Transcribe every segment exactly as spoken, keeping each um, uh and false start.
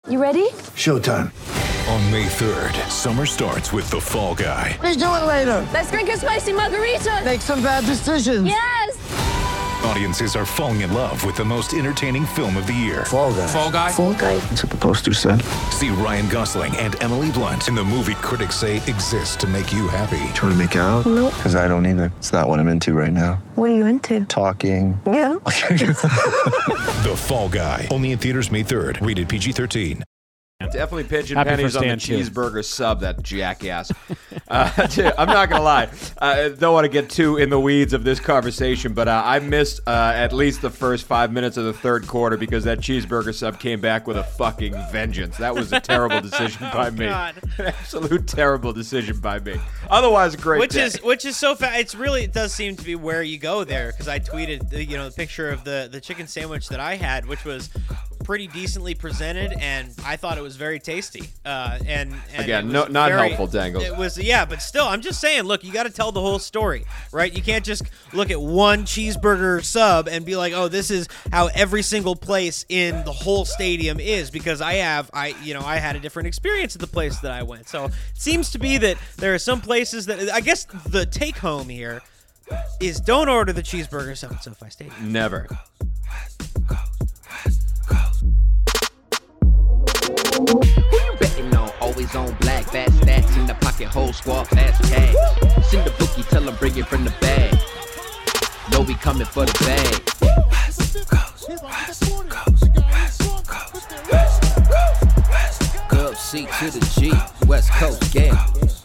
You ready? Showtime. On May third, summer starts with The Fall Guy. Let's do it later. Let's drink a spicy margarita. Make some bad decisions. Yes. Audiences are falling in love with the most entertaining film of the year. Fall Guy. Fall Guy? Fall Guy. That's what the poster said. See Ryan Gosling and Emily Blunt in the movie critics say exists to make you happy. Trying to make it out? Nope. Because I don't either. It's not what I'm into right now. What are you into? Talking. Yeah. The Fall Guy. Only in theaters May third. Rated P G thirteen. Definitely pigeon Happy pennies for on the Stan, too. cheeseburger sub, that jackass. uh, I'm not going to lie. I don't want to get too in the weeds of this conversation, but uh, I missed uh, at least the first five minutes of the third quarter because that cheeseburger sub came back with a fucking vengeance. That was a terrible decision by oh, me. God. An absolute terrible decision by me. Otherwise, great Which day. is which is so fast. It's really it does seem to be where you go there because I tweeted the, you know the picture of the the chicken sandwich that I had, which was pretty decently presented, and I thought it was very tasty. Uh, and, and Again, it was no, not very- helpful, Dangles. It was yeah, but still, I'm just saying. Look, you got to tell the whole story, right? You can't just look at one cheeseburger sub and be like, oh, this is how every single place in the whole stadium is, because I have I you know I had a different experience at the place that I went. So it seems to be that there are some places that I guess the take home here is don't order the cheeseburger sub at SoFi Stadium. Never. Who you betting on? Always on black, fat stacks in the pocket, whole squad, fast cash. Send the bookie, tell them bring it from the bag. Know we coming for the bag. Gov C to the G, West Coast Gamblers.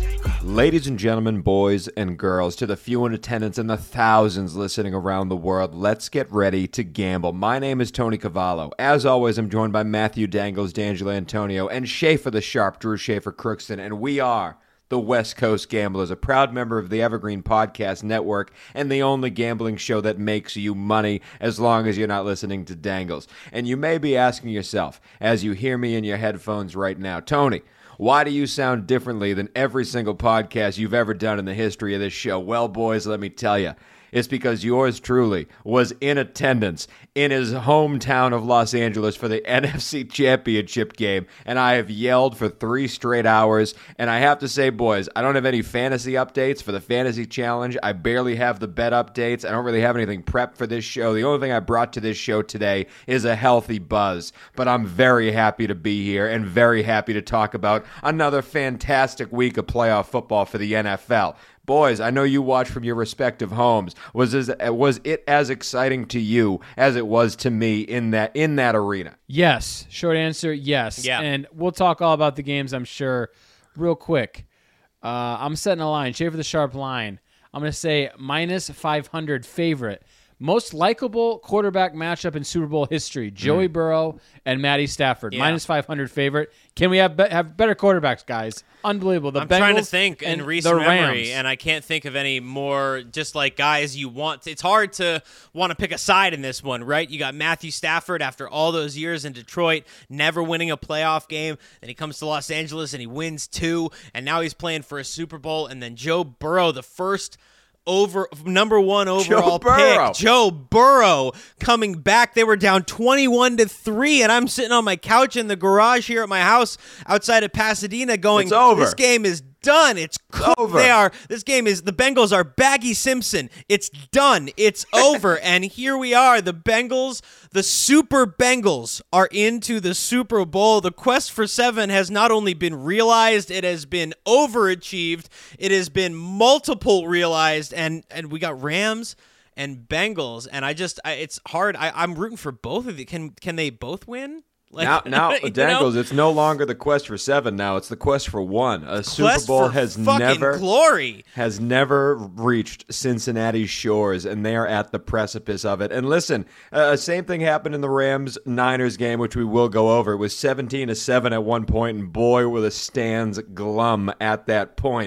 Ladies and gentlemen, boys and girls, to the few in attendance and the thousands listening around the world, let's get ready to gamble. My name is Tony Cavallo. As always, I'm joined by Matthew Dangles, D'Angelo Antonio, and Schaefer the Sharp, Drew Schaefer Crookston, and we are the West Coast Gamblers, a proud member of the Evergreen Podcast Network and the only gambling show that makes you money as long as you're not listening to Dangles. And you may be asking yourself, as you hear me in your headphones right now, Tony, why do you sound differently than every single podcast you've ever done in the history of this show? Well, boys, let me tell you. It's because yours truly was in attendance in his hometown of Los Angeles for the N F C Championship game, and I have yelled for three straight hours. And I have to say, boys, I don't have any fantasy updates for the Fantasy Challenge. I barely have the bet updates. I don't really have anything prepped for this show. The only thing I brought to this show today is a healthy buzz. But I'm very happy to be here and very happy to talk about another fantastic week of playoff football for the N F L. Boys, I know you watch from your respective homes. Was this, was it as exciting to you as it was to me in that in that arena? Yes. Short answer, yes. Yeah. And we'll talk all about the games, I'm sure, real quick. Uh, I'm setting a line. Schaefer the Sharp line. I'm going to say minus five hundred favorite. Most likable quarterback matchup in Super Bowl history, Joey mm. Burrow and Matty Stafford. Yeah. Minus five hundred favorite. Can we have be- have better quarterbacks, guys? Unbelievable. The I'm Bengals trying to think and in recent the memory, Rams. and I can't think of any more just like guys you want. To, it's hard to want to pick a side in this one, right? You got Matthew Stafford after all those years in Detroit, never winning a playoff game. Then he comes to Los Angeles and he wins two, and now he's playing for a Super Bowl. And then Joe Burrow, the first over number one overall Joe Burrow. pick, Joe Burrow coming back. They were down twenty-one to three, and I'm sitting on my couch in the garage here at my house outside of Pasadena going, It's over. This game is done. It's cooked. over. They are. This game is. The Bengals are Baggy Simpson. It's done. It's over. And here we are. The Bengals, the Super Bengals, are into the Super Bowl. The quest for seven has not only been realized, it has been overachieved. It has been multiple realized, and and we got Rams and Bengals. And I just, I, it's hard. I, I'm rooting for both of you. Can can they both win? Like, Now, now you Dangles, know? it's no longer the quest for seven. Now it's the quest for one. A Super Quest Bowl for has fucking never glory. has never reached Cincinnati's shores, and they are at the precipice of it. And listen, uh, same thing happened in the Rams-Niners game, which we will go over. It was seventeen to seven at one point, and boy, were the stands glum at that point.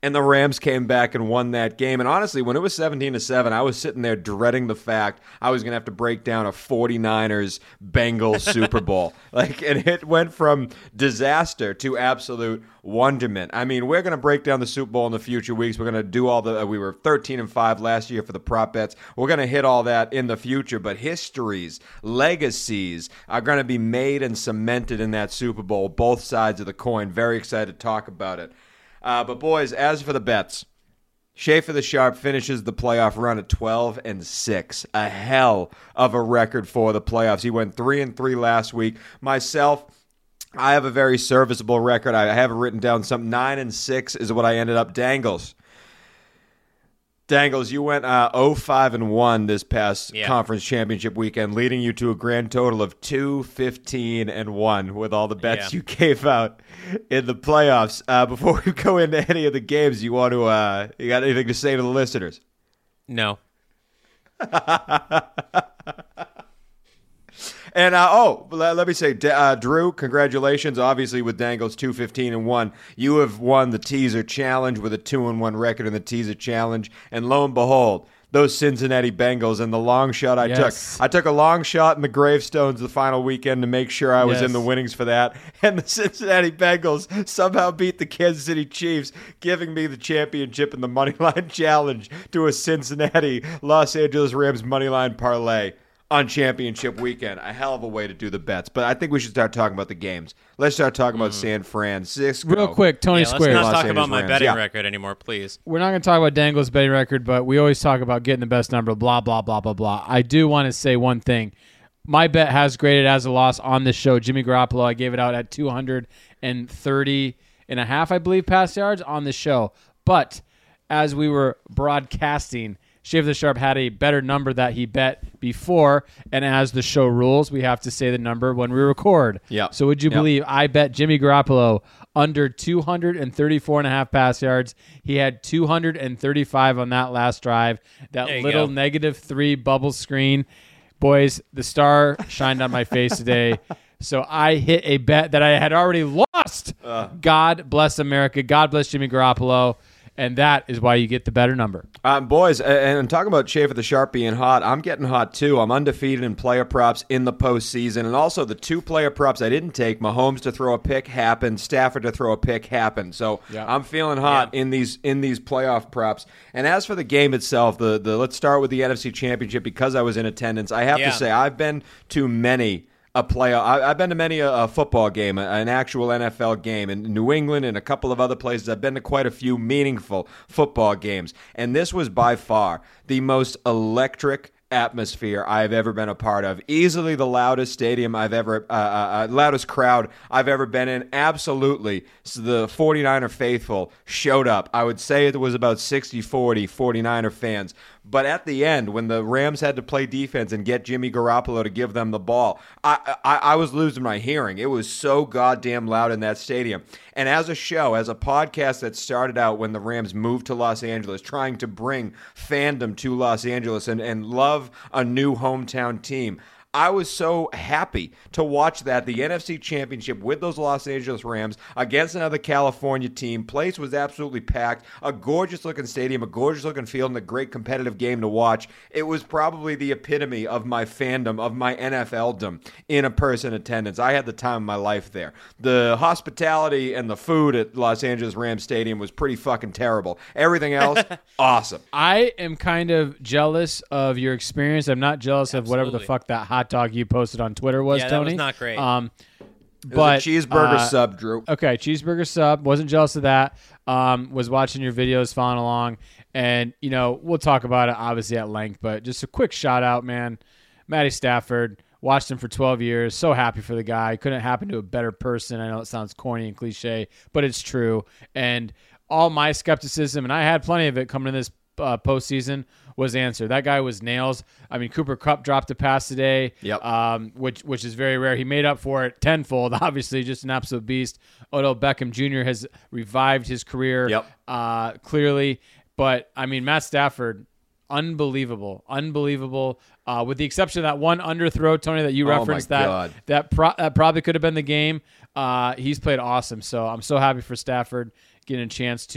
And the Rams came back and won that game. And honestly, when it was seventeen to seven, I was sitting there dreading the fact I was going to have to break down a 49ers Bengals Super Bowl. Like, and it went from disaster to absolute wonderment. I mean, we're going to break down the Super Bowl in the future weeks. We're going to do all the, uh, we were thirteen and five last year for the prop bets. We're going to hit all that in the future. But histories, legacies are going to be made and cemented in that Super Bowl, both sides of the coin. Very excited to talk about it. Uh, but boys, as for the bets, Schaefer the Sharp finishes the playoff run at twelve and six. A hell of a record for the playoffs. He went three and three last week. Myself, I have a very serviceable record. I have it written down. Some nine and six is what I ended up. Dangles. Dangles, you went uh, oh five and one this past yeah. conference championship weekend, leading you to a grand total of two fifteen and one with all the bets yeah. you gave out in the playoffs. Uh, before we go into any of the games, you want to uh, you got anything to say to the listeners? No. And, uh, oh, let, let me say, uh, Drew, congratulations. Obviously, with Dangles two fifteen and one, you have won the teaser challenge with a two and one record in the teaser challenge. And lo and behold, those Cincinnati Bengals and the long shot I Yes. took. I took a long shot in the gravestones the final weekend to make sure I was Yes. in the winnings for that. And the Cincinnati Bengals somehow beat the Kansas City Chiefs, giving me the championship in the Moneyline Challenge to a Cincinnati Los Angeles Rams Moneyline parlay on championship weekend. A hell of a way to do the bets. But I think we should start talking about the games. Let's start talking about San Francisco. Real quick, Tony Yeah, let's Squares. not Los talk Angeles about my Rams. betting Yeah. record anymore, please. We're not going to talk about Dangle's betting record, but we always talk about getting the best number, blah, blah, blah, blah, blah. I do want to say one thing. My bet has graded as a loss on this show. Jimmy Garoppolo, I gave it out at two thirty and a half, I believe, pass yards on the show. But as we were broadcasting, Shave the Sharp had a better number that he bet before, and as the show rules, we have to say the number when we record. Yep. So would you Yep. believe I bet Jimmy Garoppolo under two thirty-four and a half pass yards? He had two thirty-five on that last drive. That There you little go. negative three bubble screen. Boys, the star shined on my face today. So I hit a bet that I had already lost. God bless America. God bless Jimmy Garoppolo. And that is why you get the better number. Um, boys, and I'm talking about Schaefer the Sharp being hot. I'm getting hot, too. I'm undefeated in player props in the postseason. And also, the two player props I didn't take, Mahomes to throw a pick happened, Stafford to throw a pick happened. So Yeah. I'm feeling hot Yeah. in these in these playoff props. And as for the game itself, the, the let's start with the N F C Championship. Because I was in attendance, I have Yeah. to say I've been to many a playoff. I, I've been to many a, a football game, a, an actual N F L game in New England and a couple of other places. I've been to quite a few meaningful football games, and this was by far the most electric atmosphere I've ever been a part of. Easily the loudest stadium I've ever, uh, uh, uh, loudest crowd I've ever been in. Absolutely. So the 49er faithful showed up. I would say it was about sixty forty 49er fans. But at the end, when the Rams had to play defense and get Jimmy Garoppolo to give them the ball, I, I, I was losing my hearing. It was so goddamn loud in that stadium. And as a show, as a podcast that started out when the Rams moved to Los Angeles, trying to bring fandom to Los Angeles and, and love a new hometown team, I was so happy to watch that, the N F C Championship with those Los Angeles Rams against another California team. Place was absolutely packed. A gorgeous-looking stadium, a gorgeous-looking field, and a great competitive game to watch. It was probably the epitome of my fandom, of my N F L-dom in a person attendance. I had the time of my life there. The hospitality and the food at Los Angeles Rams Stadium was pretty fucking terrible. Everything else, awesome. I am kind of jealous of your experience. I'm not jealous of whatever the Absolutely. fuck that hot dog you posted on Twitter was, Yeah, that Tony. was not great. Um, It but was a cheeseburger uh, sub, Drew. Okay, cheeseburger sub. Wasn't jealous of that. Um, was watching your videos, following along, and you know we'll talk about it obviously at length. But just a quick shout out, man. Matty Stafford. Watched him for twelve years. So happy for the guy. Couldn't happen to a better person. I know it sounds corny and cliche, but it's true. And all my skepticism, and I had plenty of it coming to this uh, postseason, was answered. That guy was nails. I mean, Cooper Kupp dropped a pass today, Yep. um, which which is very rare. He made up for it tenfold, obviously, just an absolute beast. Odell Beckham Junior has revived his career, Yep. uh, clearly. But, I mean, Matt Stafford, unbelievable, unbelievable, uh, with the exception of that one underthrow, Tony, that you Oh, my referenced that, God. that, pro- that probably could have been the game. Uh, he's played awesome, so I'm so happy for Stafford getting a chance to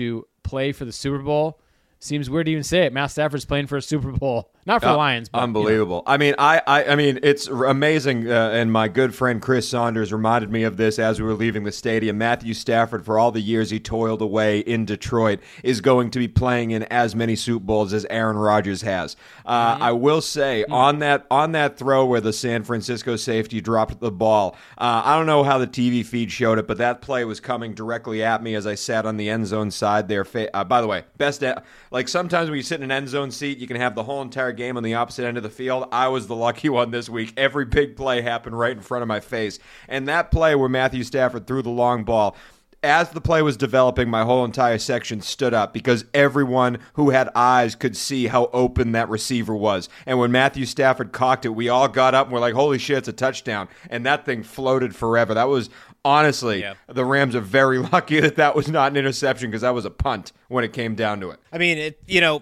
play for the Super Bowl. Seems weird to even say it. Matt Stafford's playing for a Super Bowl, not for Uh, the Lions. But, Unbelievable. You know. I mean, I, I, I mean, it's r- amazing. Uh, and my good friend Chris Saunders reminded me of this as we were leaving the stadium. Matthew Stafford, for all the years he toiled away in Detroit, is going to be playing in as many Super Bowls as Aaron Rodgers has. Uh, Mm-hmm. I will say mm-hmm. on that on that throw where the San Francisco safety dropped the ball. Uh, I don't know how the T V feed showed it, but that play was coming directly at me as I sat on the end zone side there. Uh, by the way, best uh, like sometimes when you sit in an end zone seat, you can have the whole entire game on the opposite end of the field. I was the lucky one this week. Every big play happened right in front of my face. And that play where Matthew Stafford threw the long ball, as the play was developing, my whole entire section stood up because everyone who had eyes could see how open that receiver was. And when Matthew Stafford cocked it, we all got up and we're like, holy shit, it's a touchdown. And that thing floated forever. That was, honestly, yeah. the Rams are very lucky that that was not an interception because that was a punt when it came down to it. I mean, it, you know,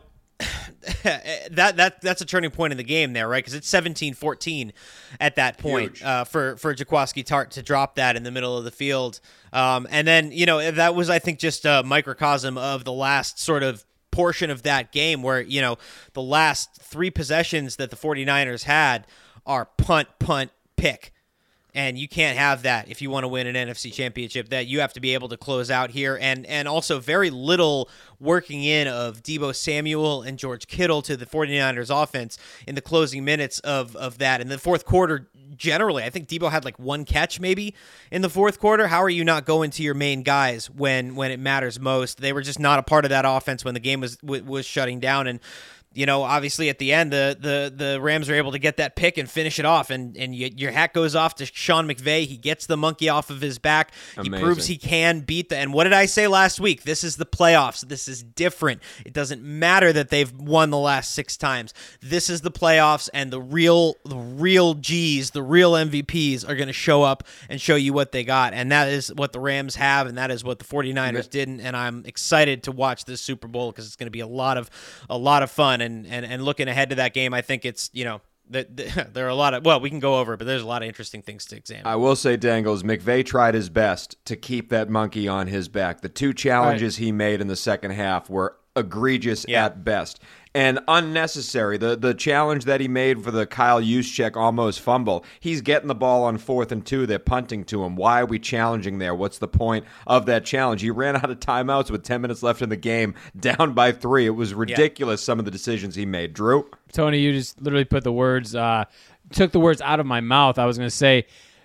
that that that's a turning point in the game there, right? Because it's seventeen fourteen at that point uh, for for Jaquiski Tartt to drop that in the middle of the field, um, and then you know that was I think just a microcosm of the last sort of portion of that game where you know the last three possessions that the 49ers had are punt, punt, pick. And you can't have that if you want to win an N F C championship. That you have to be able to close out here. And and also very little working in of Deebo Samuel and George Kittle to the 49ers offense in the closing minutes of, of that. In the fourth quarter, generally, I think Deebo had like one catch maybe in the fourth quarter. How are you not going to your main guys when when it matters most? They were just not a part of that offense when the game was was shutting down. And you know, obviously at the end, the the the Rams are able to get that pick and finish it off, and and you, your hat goes off to Sean McVay. He gets the monkey off of his back. Amazing. He proves he can beat the. And what did I say last week? This is the playoffs. This is different. It doesn't matter that they've won the last six times. This is the playoffs, and the real the real G's, the real M V Ps are going to show up and show you what they got, and that is what the Rams have, and that is what the 49ers didn't. And I'm excited to watch this Super Bowl because it's going to be a lot of a lot of fun. And, and and looking ahead to that game, I think it's, you know, the, the, there are a lot of, well, we can go over it, but there's a lot of interesting things to examine. I will say, Dangles, McVay tried his best to keep that monkey on his back. The two challenges right. he made in the second half were egregious yeah. at best and unnecessary. The the challenge that he made for the Kyle Juszczyk almost fumble, he's getting the ball on fourth and two. They're punting to him. Why are we challenging there? What's the point of that challenge? He ran out of timeouts with ten minutes left in the game, down by three. It was ridiculous, yeah. some of the decisions he made. Drew? Tony, you just literally put the words, uh, took the words out of my mouth. I was going to say,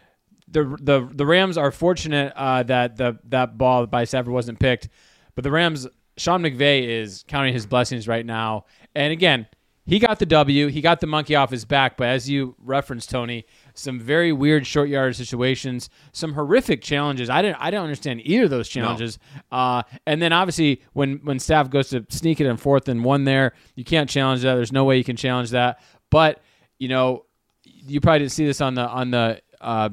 the the the Rams are fortunate uh, that the that ball by Stafford wasn't picked, but the Rams, Sean McVay is counting his blessings right now. And again, he got the W. He got the monkey off his back. But as you referenced, Tony, some very weird short yardage situations, some horrific challenges. I didn't I didn't understand either of those challenges. No. Uh, and then obviously when when Staff goes to sneak it in fourth and one there, you can't challenge that. There's no way you can challenge that. But you know, you probably didn't see this on the on the. Uh,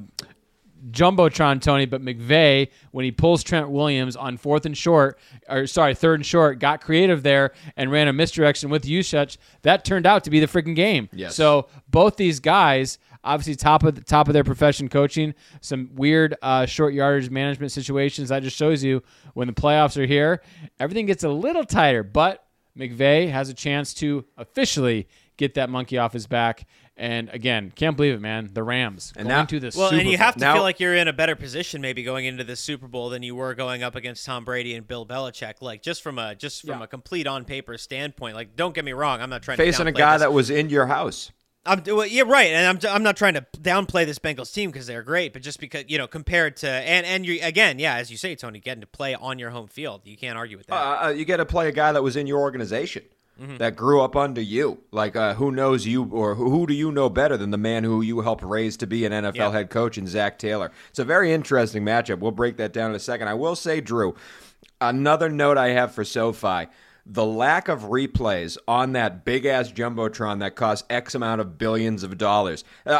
Jumbotron, Tony, but McVay, when he pulls Trent Williams on fourth and short, or sorry, third and short, got creative there and ran a misdirection with Juszczyk. That turned out to be the freaking game. Yes. So both these guys, obviously top of the top of their profession coaching, some weird uh, short yardage management situations. That just shows you when the playoffs are here, everything gets a little tighter. But McVay has a chance to officially get that monkey off his back. And again, can't believe it, man. The Rams and going now, to the well, Super and you Bowl. have to now, feel like you're in a better position maybe going into the Super Bowl than you were going up against Tom Brady and Bill Belichick. Like just from a just from yeah. a complete on paper standpoint. Like don't get me wrong, I'm not trying facing to a guy this. that was in your house. I'm well, yeah right, and I'm I'm not trying to downplay this Bengals team because they're great, but just because you know compared to and and you again, yeah, as you say, Tony, getting to play on your home field, you can't argue with that. Uh, uh, you get to play a guy that was in your organization. Mm-hmm. That grew up under you. Like, uh, who knows you, or who, who do you know better than the man who you helped raise to be an N F L yeah. head coach in Zach Taylor? It's a very interesting matchup. We'll break that down in a second. I will say, Drew, another note I have for SoFi, the lack of replays on that big-ass Jumbotron that cost X amount of billions of dollars. Uh,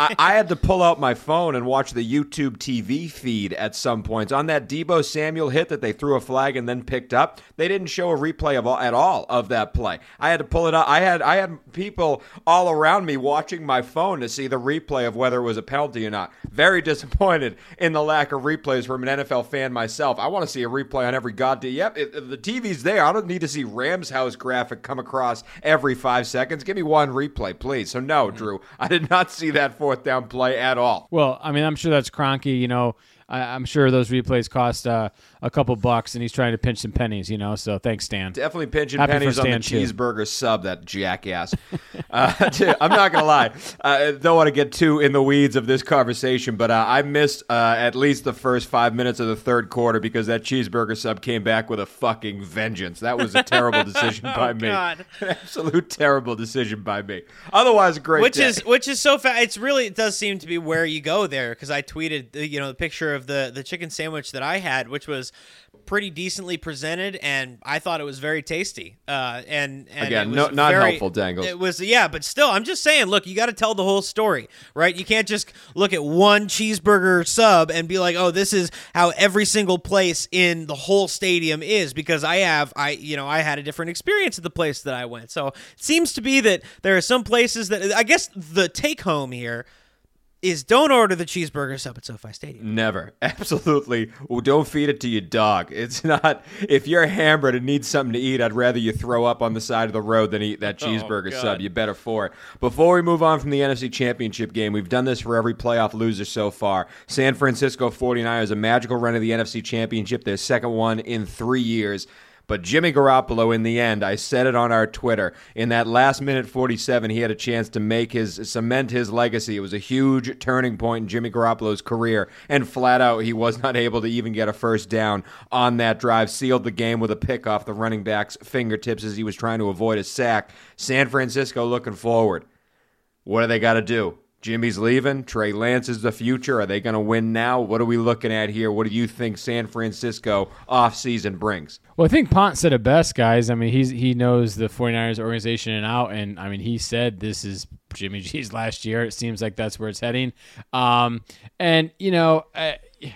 I, I had to pull out my phone and watch the YouTube T V feed at some points. On that Deebo Samuel hit that they threw a flag and then picked up, they didn't show a replay of all, at all of that play. I had to pull it out. I had I had people all around me watching my phone to see the replay of whether it was a penalty or not. Very disappointed in the lack of replays from an N F L fan myself. I want to see a replay on every goddamn. Yep, it, the T V's there. I don't need to see Rams house graphic come across every five seconds. Give me one replay, please. So no, Drew, I did not see that fourth down play at all. Well, I mean, I'm sure that's Kroenke, you know. I, I'm sure those replays cost uh, a couple bucks, and he's trying to pinch some pennies, you know. So thanks, Stan. Definitely pinching Happy pennies for on the Stan, too. cheeseburger sub, that jackass. uh, I'm not going to lie. I don't want to get too in the weeds of this conversation, but uh, I missed uh, at least the first five minutes of the third quarter because that cheeseburger sub came back with a fucking vengeance. That was a terrible decision by oh, me. God. An absolute terrible decision by me. Otherwise, a great Which day. is which is so fa- it's really it does seem to be where you go there, because I tweeted the, you know the picture of the the chicken sandwich that I had, which was pretty decently presented, and I thought it was very tasty. Uh, and, and Again, it was no, not very, helpful, Dangles. It was yeah, but still, I'm just saying. Look, you got to tell the whole story, right? You can't just look at one cheeseburger sub and be like, oh, this is how every single place in the whole stadium is, because I have I you know I had a different experience at the place that I went. So it seems to be that there are some places that I guess the take home here is don't order the cheeseburger sub at SoFi Stadium. Never. Absolutely. Well, don't feed it to your dog. It's not, if you're hammered and need something to eat, I'd rather you throw up on the side of the road than eat that cheeseburger God. sub. You better for it. Before we move on from the N F C Championship game, we've done this for every playoff loser so far. San Francisco forty-niners, a magical run of the N F C Championship, their second one in three years. But Jimmy Garoppolo, in the end, I said it on our Twitter, in that last minute forty-seven, he had a chance to make his, cement his legacy. It was a huge turning point in Jimmy Garoppolo's career, and flat out, he was not able to even get a first down on that drive. Sealed the game with a pick off the running back's fingertips as he was trying to avoid a sack. San Francisco looking forward. What do they got to do? Jimmy's leaving. Trey Lance is the future. Are they going to win now? What are we looking at here? What do you think San Francisco offseason brings? Well, I think Pont said it best, guys. I mean, he's he knows the forty-niners organization in and out, and I mean, he said this is Jimmy G's last year. It seems like that's where it's heading. Um, and, you know, uh,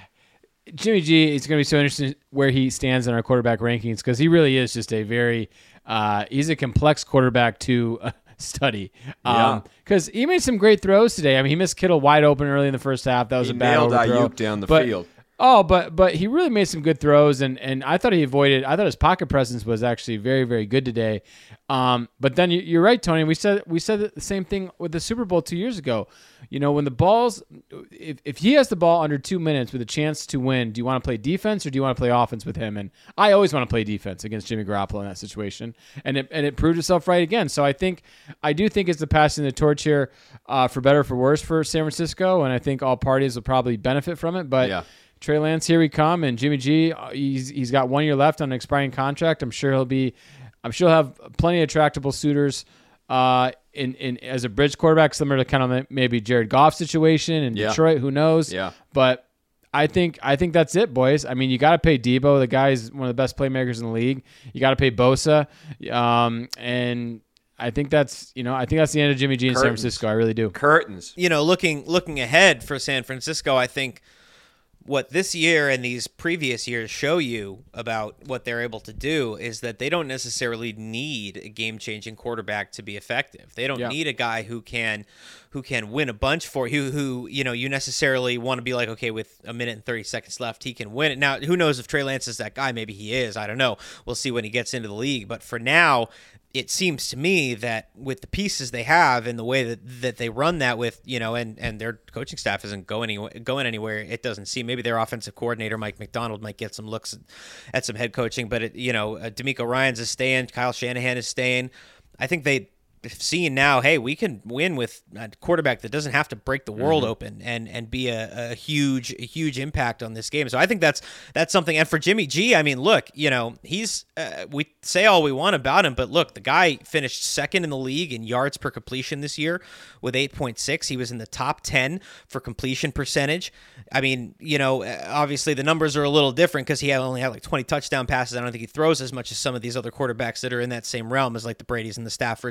Jimmy G, it's going to be so interesting where he stands in our quarterback rankings, because he really is just a very uh, – he's a complex quarterback to uh, study. Um, because he made some great throws today. I mean, he missed Kittle wide open early in the first half. That was He a bad nailed overthrow. Ayuk down the but, field. Oh, but but he really made some good throws, and, and I thought he avoided. I thought his pocket presence was actually very, very good today. Um, but then you, you're right, Tony. We said we said the same thing with the Super Bowl two years ago. You know, when the ball's if if he has the ball under two minutes with a chance to win, do you want to play defense or do you want to play offense with him? And I always want to play defense against Jimmy Garoppolo in that situation, and it and it proved itself right again. So I think I do think it's the passing the torch here, uh, for better or for worse for San Francisco, and I think all parties will probably benefit from it. But Yeah. Trey Lance, here we come, and Jimmy G, he's he's got one year left on an expiring contract. I'm sure he'll be, I'm sure he'll have plenty of attractable suitors, uh, in in as a bridge quarterback, similar to kind of maybe Jared Goff situation in Yeah. Detroit. Who knows? Yeah. But I think I think that's it, boys. I mean, you got to pay Debo. The guy's one of the best playmakers in the league. You got to pay Bosa, um, and I think that's you know I think that's the end of Jimmy G in San Curtains. Francisco. I really do. Curtains. You know, looking looking ahead for San Francisco, I think what this year and these previous years show you about what they're able to do is that they don't necessarily need a game-changing quarterback to be effective. They don't Yeah. need a guy who can who can win a bunch for who who you know you necessarily want to be like, okay, with a minute and thirty seconds left, he can win it. Now, who knows if Trey Lance is that guy? Maybe he is. I don't know. We'll see when he gets into the league. But for now, it seems to me that with the pieces they have and the way that, that they run that with, you know, and, and their coaching staff isn't going anywhere, going anywhere, it doesn't seem. Maybe their offensive coordinator, Mike McDonald, might get some looks at, at some head coaching, but, it, you know, uh, D'Amico Ryans is staying, Kyle Shanahan is staying. I think they seeing now, hey, we can win with a quarterback that doesn't have to break the world mm-hmm. open and and be a, a huge a huge impact on this game. So I think that's that's something. And for Jimmy G, I mean, look, you know, he's uh, we say all we want about him, but look, the guy finished second in the league in yards per completion this year with eight point six. He was in the top ten for completion percentage. I mean, you know, obviously the numbers are a little different because he had only had like twenty touchdown passes. I don't think he throws as much as some of these other quarterbacks that are in that same realm as like the Bradys and the Staffords and these other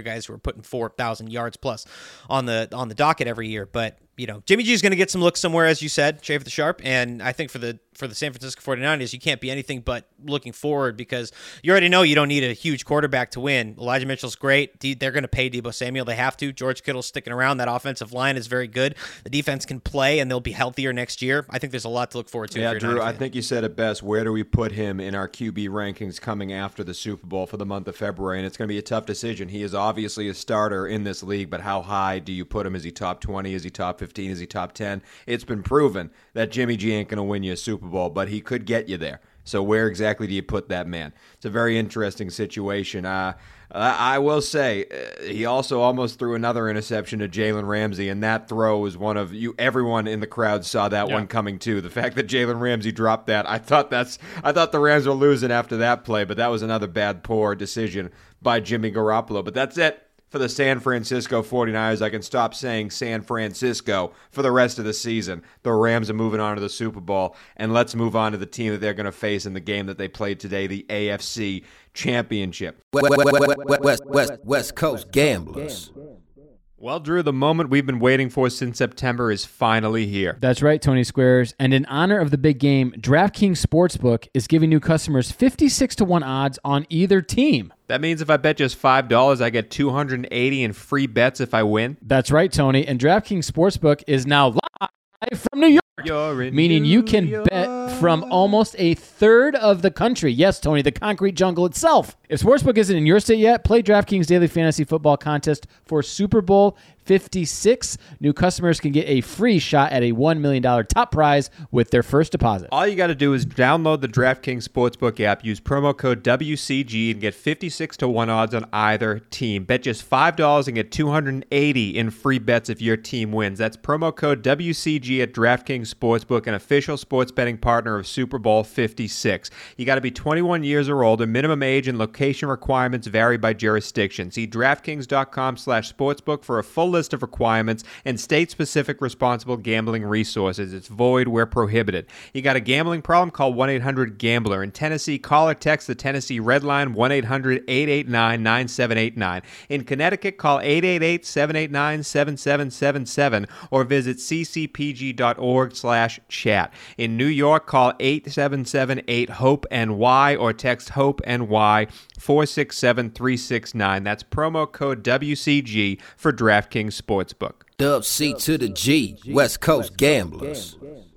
other guys who are putting four thousand yards plus on the on the docket every year. But, you know, Jimmy G is going to get some looks somewhere, as you said, Schaefer the Sharp. And I think for the for the San Francisco forty-niners, you can't be anything but looking forward because you already know you don't need a huge quarterback to win. Elijah Mitchell's great. De- they're going to pay Deebo Samuel. They have to. George Kittle's sticking around. That offensive line is very good. The defense can play, and they'll be healthier next year. I think there's a lot to look forward to. Yeah, if you're Drew, not a I fan. think you said it best. Where do we put him in our Q B rankings coming after the Super Bowl for the month of February? And it's going to be a tough decision. He is obviously a starter in this league, but how high do you put him? Is he top twenty? Is he top fifteen? Is he top ten? It's been proven that Jimmy G ain't going to win you a Super Bowl, but he could get you there. So where exactly do you put that man? It's a very interesting situation. Uh, I will say uh, he also almost threw another interception to Jalen Ramsey, and that throw was one of you. Everyone in the crowd saw that Yeah. one coming too. The fact that Jalen Ramsey dropped that, I thought that's I thought the Rams were losing after that play, but that was another bad, poor decision by Jimmy Garoppolo. But that's it for the San Francisco forty-niners. I can stop saying San Francisco for the rest of the season. The Rams are moving on to the Super Bowl, and let's move on to the team that they're going to face in the game that they played today, the A F C Championship. West, West, West, West, West Coast Gamblers. Well, Drew, the moment we've been waiting for since September is finally here. That's right, Tony Squares. And in honor of the big game, DraftKings Sportsbook is giving new customers fifty-six to one odds on either team. That means if I bet just five dollars, I get two hundred eighty in free bets if I win. That's right, Tony. And DraftKings Sportsbook is now live from New York. You're in Meaning New you can York. bet from almost a third of the country. Yes, Tony, the concrete jungle itself. If Sportsbook isn't in your state yet, play DraftKings Daily Fantasy Football Contest for Super Bowl fifty-six. New customers can get a free shot at a one million dollars top prize with their first deposit. All you got to do is download the DraftKings Sportsbook app, use promo code W C G, and get fifty-six to one odds on either team. Bet just five dollars and get two hundred eighty in free bets if your team wins. That's promo code W C G at DraftKings Sportsbook, an official sports betting partner of Super Bowl fifty-six. You got to be twenty-one years or older. Minimum age and location requirements vary by jurisdiction. See DraftKings.com slash sportsbook for a full list of requirements and state-specific responsible gambling resources. It's void where prohibited. You got a gambling problem? Call one eight hundred gambler. In Tennessee, call or text the Tennessee Red Line one eight hundred eight eight nine nine seven eight nine. In Connecticut, call eight eight eight seven eight nine seven seven seven seven or visit ccpg.org slash chat. In New York, call eight seven seven eight hope N Y or text HOPE-NY four six seven three six nine. That's promo code W C G for DraftKings Sportsbook. Dub C to the G, West Coast Gamblers.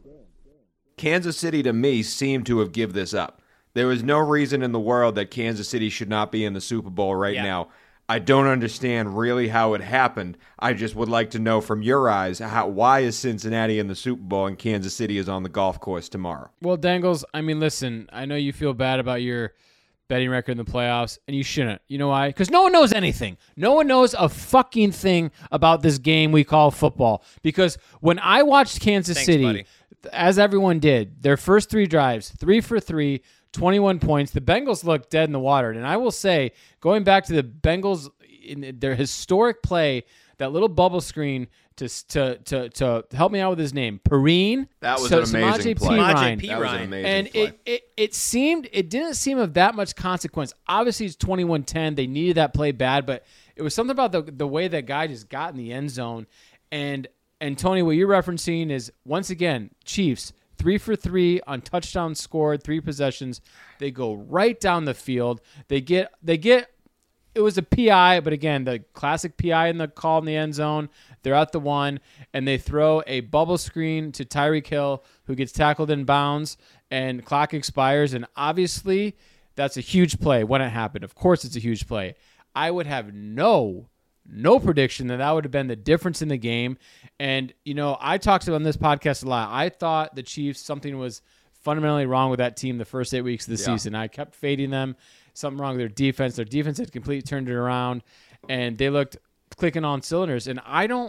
Kansas City, to me, seemed to have give this up. There is no reason in the world that Kansas City should not be in the Super Bowl right Yeah. now. I don't understand really how it happened. I just would like to know from your eyes, how, why is Cincinnati in the Super Bowl and Kansas City is on the golf course tomorrow? Well, Dangles, I mean, listen, I know you feel bad about your betting record in the playoffs, and you shouldn't. You know why? Because no one knows anything. No one knows a fucking thing about this game we call football. Because when I watched Kansas Thanks, City, buddy. as everyone did, their first three drives, three for three, twenty-one points, the Bengals looked dead in the water. And I will say, going back to the Bengals, in their historic play, that little bubble screen to to to to help me out with his name, Perrine. That was So- an amazing Samaje play. Samaje Perine. P. That was an Ryan. amazing And play. it, it it seemed it didn't seem of that much consequence. Obviously, it's twenty-one ten. They needed that play bad, but it was something about the the way that guy just got in the end zone. And and Tony, what you're referencing is once again Chiefs three for three on touchdowns scored, three possessions. They go right down the field. They get they get. It was a P I, but again, the classic P I in the call in the end zone. They're at the one, and they throw a bubble screen to Tyreek Hill, who gets tackled in bounds, and clock expires. And obviously, that's a huge play when it happened. Of course, it's a huge play. I would have no, no prediction that that would have been the difference in the game. And, you know, I talked on this podcast a lot. I thought the Chiefs, something was fundamentally wrong with that team the first eight weeks of the Yeah. season. I kept fading them. Something wrong with their defense. Their defense had completely turned it around, and they looked clicking on cylinders. And I don't,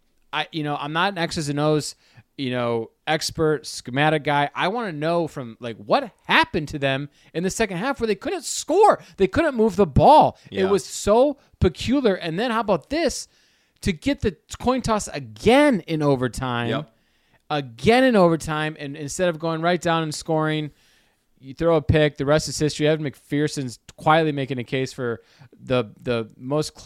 I you know, I'm not an X's and O's, you know, expert schematic guy. I want to know from like what happened to them in the second half where they couldn't score, they couldn't move the ball. Yeah. It was so peculiar. And then how about this? To get the coin toss again in overtime, Yep. again in overtime, and instead of going right down and scoring, you throw a pick. The rest is history. Evan McPherson's quietly making a case for the the most clutch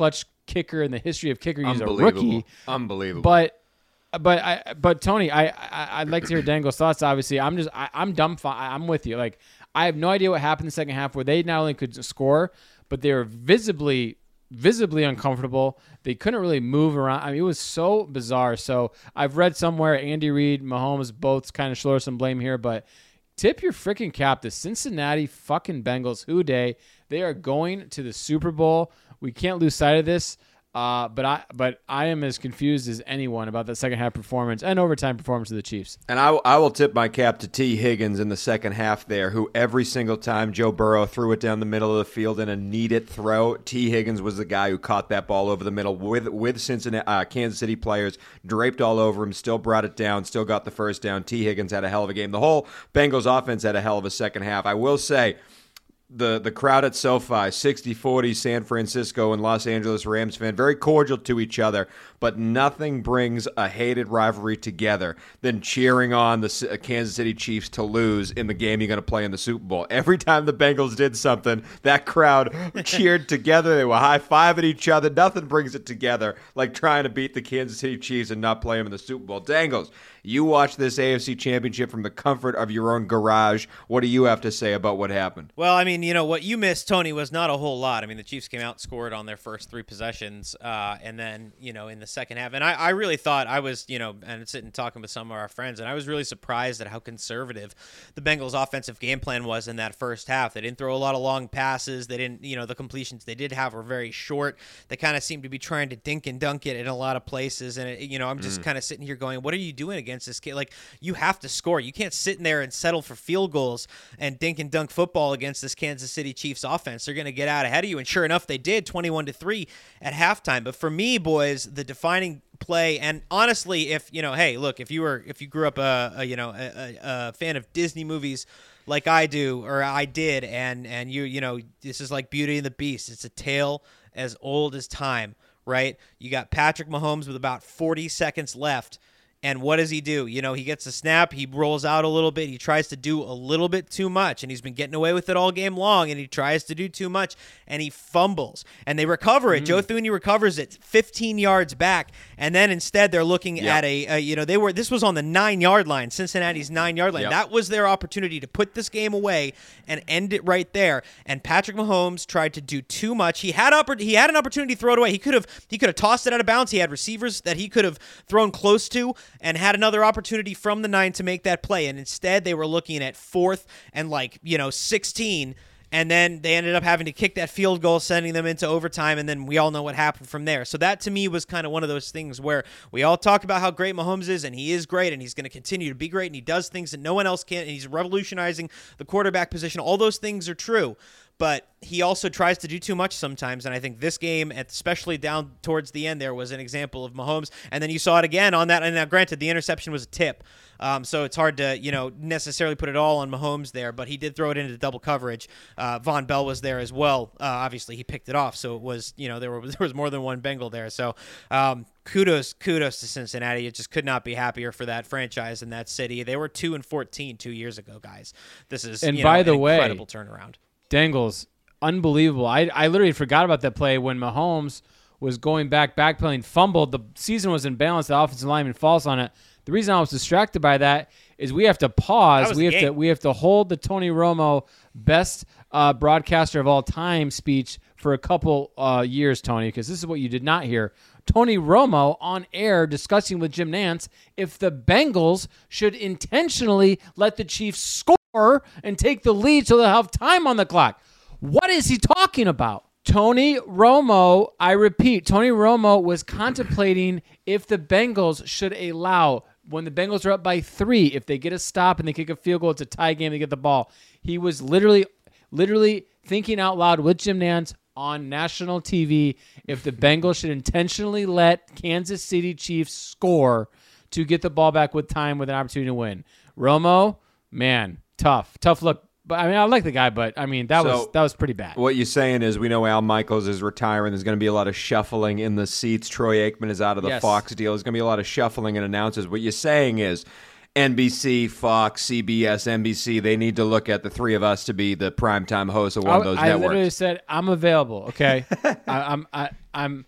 kicker in the history of kicker. He's a Unbelievable. rookie. Unbelievable. But but I but Tony, I, I I'd like to hear Dangle's thoughts. Obviously, I'm just I, I'm dumbfounded. I'm with you. Like I have no idea what happened in the second half where they not only could score, but they were visibly visibly uncomfortable. They couldn't really move around. I mean, it was so bizarre. So I've read somewhere Andy Reid, Mahomes, both kind of shoulder some blame here, but tip your freaking cap. The Cincinnati fucking Bengals, who day, they are going to the Super Bowl. We can't lose sight of this. Uh, but I but I am as confused as anyone about that second half performance and overtime performance of the Chiefs. And I, I will tip my cap to T. Higgins in the second half there, who every single time Joe Burrow threw it down the middle of the field in a needed throw, T. Higgins was the guy who caught that ball over the middle with with Cincinnati, uh, Kansas City players draped all over him, still brought it down, still got the first down. T. Higgins had a hell of a game. The whole Bengals offense had a hell of a second half. I will say, The the crowd at SoFi, sixty forty San Francisco and Los Angeles Rams fan, very cordial to each other, but nothing brings a hated rivalry together than cheering on the Kansas City Chiefs to lose in the game you're going to play in the Super Bowl. Every time the Bengals did something, that crowd cheered together. They were high-fiving each other. Nothing brings it together like trying to beat the Kansas City Chiefs and not play them in the Super Bowl. Dangles, you watch this A F C Championship from the comfort of your own garage. What do you have to say about what happened? Well, I mean, you know, what you missed, Tony, was not a whole lot. I mean, the Chiefs came out and scored on their first three possessions, uh, and then, you know, in the second half. And I, I really thought I was, you know, and sitting talking with some of our friends, and I was really surprised at how conservative the Bengals' offensive game plan was in that first half. They didn't throw a lot of long passes. They didn't, you know, the completions they did have were very short. They kind of seemed to be trying to dink and dunk it in a lot of places. And, it, you know, I'm just mm. kind of sitting here going, what are you doing against this kid? Like, you have to score. You can't sit in there and settle for field goals and dink and dunk football against this Kansas City Chiefs offense. They're going to get out ahead of you. And sure enough, they did, twenty-one to three at halftime. But for me, boys, the defining play, and honestly, if, you know, hey, look, if you were, if you grew up a, a you know, a, a fan of Disney movies like I do, or I did, and, and you, you know, this is like Beauty and the Beast. It's a tale as old as time, right? You got Patrick Mahomes with about forty seconds left. And what does he do? You know, he gets a snap, he rolls out a little bit, he tries to do a little bit too much, and he's been getting away with it all game long, and he tries to do too much, and he fumbles. And they recover it. Mm. Joe Thuney recovers it fifteen yards back, and then instead they're looking yep. at a, a, you know, they were, this was on the nine-yard line, Cincinnati's nine-yard line. Yep. That was their opportunity to put this game away and end it right there. And Patrick Mahomes tried to do too much. He had oppor- he had an opportunity to throw it away. He could have he could have tossed it out of bounds. He had receivers that he could have thrown close to, and had another opportunity from the nine to make that play. And instead, they were looking at fourth and, like, you know, sixteen. And then they ended up having to kick that field goal, sending them into overtime, and then we all know what happened from there. So that, to me, was kind of one of those things where we all talk about how great Mahomes is, and he is great, and he's going to continue to be great, and he does things that no one else can, and he's revolutionizing the quarterback position. All those things are true. But he also tries to do too much sometimes, and I think this game, especially down towards the end there, was an example of Mahomes. And then you saw it again on that. And now, granted, the interception was a tip, um, so it's hard to, you know, necessarily put it all on Mahomes there. But he did throw it into double coverage. Uh, Von Bell was there as well. Uh, obviously, he picked it off, so it was, you know, there was there was more than one Bengal there. So um, kudos, kudos to Cincinnati. It just could not be happier for that franchise in that city. They were two and fourteen two years ago, guys. This is and you by know, the an way, incredible turnaround. Dangles, unbelievable. I I literally forgot about that play when Mahomes was going back, backpedaling, fumbled. The season was in balance. The offensive lineman falls on it. The reason I was distracted by that is we have to pause. We have game. to we have to hold the Tony Romo best uh, broadcaster of all time speech for a couple uh, years, Tony, because this is what you did not hear. Tony Romo on air discussing with Jim Nantz if the Bengals should intentionally let the Chiefs score and take the lead so they'll have time on the clock. What is he talking about? Tony Romo, I repeat, Tony Romo was contemplating if the Bengals should allow, when the Bengals are up by three, if they get a stop and they kick a field goal, it's a tie game, they get the ball. He was literally, literally thinking out loud with Jim Nantz on national T V if the Bengals should intentionally let Kansas City Chiefs score to get the ball back with time with an opportunity to win. Romo, man, tough. Tough look. But I mean, I like the guy, but I mean, that so, was that was pretty bad. What you're saying is we know Al Michaels is retiring. There's going to be a lot of shuffling in the seats. Troy Aikman is out of the yes. Fox deal. There's going to be a lot of shuffling in announcers. What you're saying is N B C, Fox, C B S, N B C, they need to look at the three of us to be the primetime hosts of one I, of those I networks. literally said, I'm available, okay? I, I'm I, I'm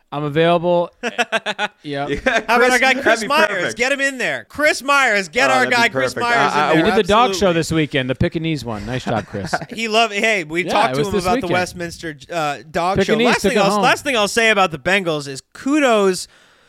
I'm available. Yeah, yeah. How about our guy Chris- Chris that'd be Myers? perfect. Get him in there. Chris Myers, get Oh, our that'd guy be Chris perfect. Myers I- I- in We there. did the dog show Absolutely. this weekend, the Pekingese one. Nice job, Chris. He loved. Hey, we Yeah, talked it to was him this about weekend. the Westminster uh, dog Pekingese show. Last took thing, it I'll, home. last thing I'll say about the Bengals is kudos,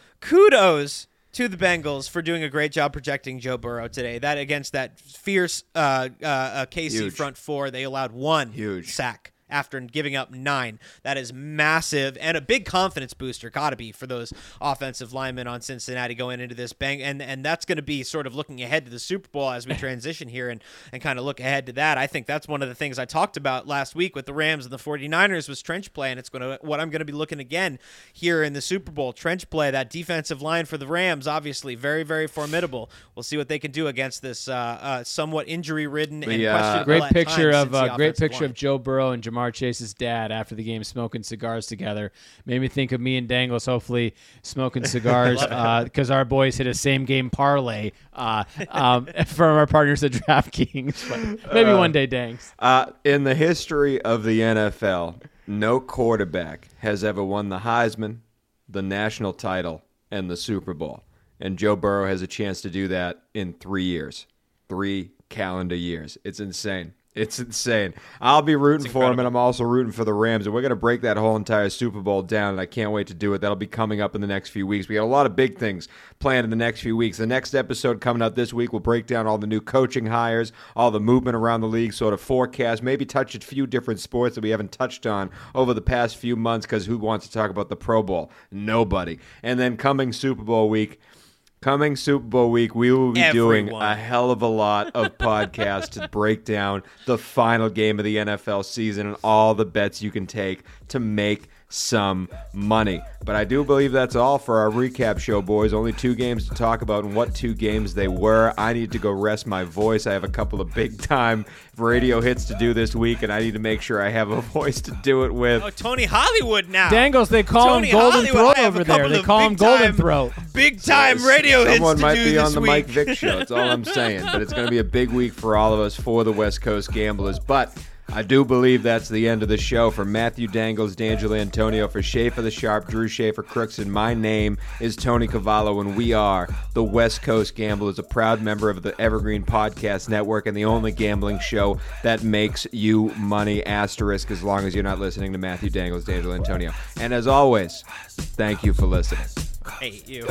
kudos to the Bengals for doing a great job protecting Joe Burrow today. That against that fierce uh, uh, uh, K C Huge. front four, they allowed one Huge. sack after giving up nine. That is massive and a big confidence booster, gotta be, for those offensive linemen on Cincinnati going into this bang. And and that's going to be sort of looking ahead to the Super Bowl as we transition here and, and kind of look ahead to that. I think that's one of the things I talked about last week with the Rams and the 49ers was trench play, and it's going to what I'm going to be looking again here in the Super Bowl. Trench play, that defensive line for the Rams, obviously very, very formidable. We'll see what they can do against this uh, uh, somewhat injury-ridden and The, uh, questionable Great at picture times of uh, Cincy great offensive picture line. of Joe Burrow and Jamar Chase's dad after the game smoking cigars together. Made me think of me and Dangles hopefully smoking cigars because our boys hit a same game parlay uh, um, from our partners at DraftKings. But maybe one day, Dangs. Uh, in the history of the N F L, no quarterback has ever won the Heisman, the national title, and the Super Bowl. And Joe Burrow has a chance to do that in three years. Three calendar years. It's insane. It's insane. I'll be rooting for him, and I'm also rooting for the Rams. And we're going to break that whole entire Super Bowl down, and I can't wait to do it. That'll be coming up in the next few weeks. We got a lot of big things planned in the next few weeks. The next episode coming out this week will break down all the new coaching hires, all the movement around the league, sort of forecast, maybe touch a few different sports that we haven't touched on over the past few months because who wants to talk about the Pro Bowl? Nobody. And then coming Super Bowl week, Coming Super Bowl week, we will be Everyone. doing a hell of a lot of podcasts to break down the final game of the N F L season and all the bets you can take to make some money. But I do believe that's all for our recap show, boys. Only two games to talk about and what two games they were. I need to go rest my voice. I have a couple of big-time radio hits to do this week, and I need to make sure I have a voice to do it with. Oh, Tony Hollywood now. Dangles, they call Tony him Golden Hollywood, Throat I have a over there. couple They of call him Golden big-time- Throat. Big time radio hits Someone to might do be this on the week. Mike Vick show. That's all I'm saying. But it's going to be a big week for all of us for the West Coast Gamblers. But I do believe that's the end of the show. For Matthew Dangles, D'Angelo Antonio, for Schaefer the Sharp, Drew Schaefer Crookson, my name is Tony Cavallo, and we are the West Coast Gamblers, a proud member of the Evergreen Podcast Network and the only gambling show that makes you money, asterisk, as long as you're not listening to Matthew Dangles, D'Angelo Antonio. And as always, thank you for listening. Hate you.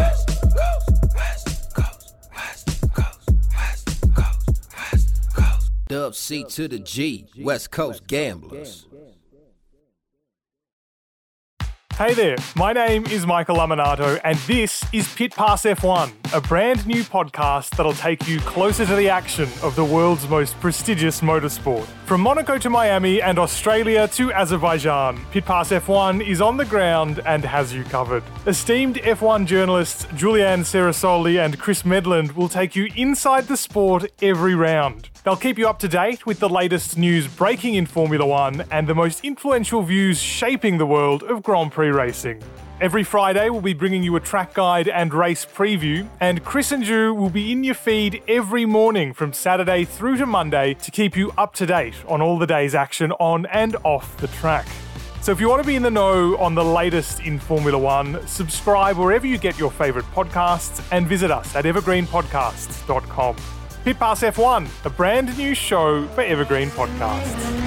Dub C to the G, West Coast Gamblers. Hey there, my name is Michael Laminato, and this is Pit Pass F one, a brand new podcast that'll take you closer to the action of the world's most prestigious motorsport. From Monaco to Miami and Australia to Azerbaijan, Pit Pass F one is on the ground and has you covered. Esteemed F one journalists Julianne Cerasoli and Chris Medland will take you inside the sport every round. They'll keep you up to date with the latest news breaking in Formula One and the most influential views shaping the world of Grand Prix racing. Every Friday, we'll be bringing you a track guide and race preview, and Chris and Drew will be in your feed every morning from Saturday through to Monday to keep you up to date on all the day's action on and off the track. So if you want to be in the know on the latest in Formula One, subscribe wherever you get your favourite podcasts and visit us at evergreen podcasts dot com. Pit Pass F one, a brand new show for Evergreen Podcasts.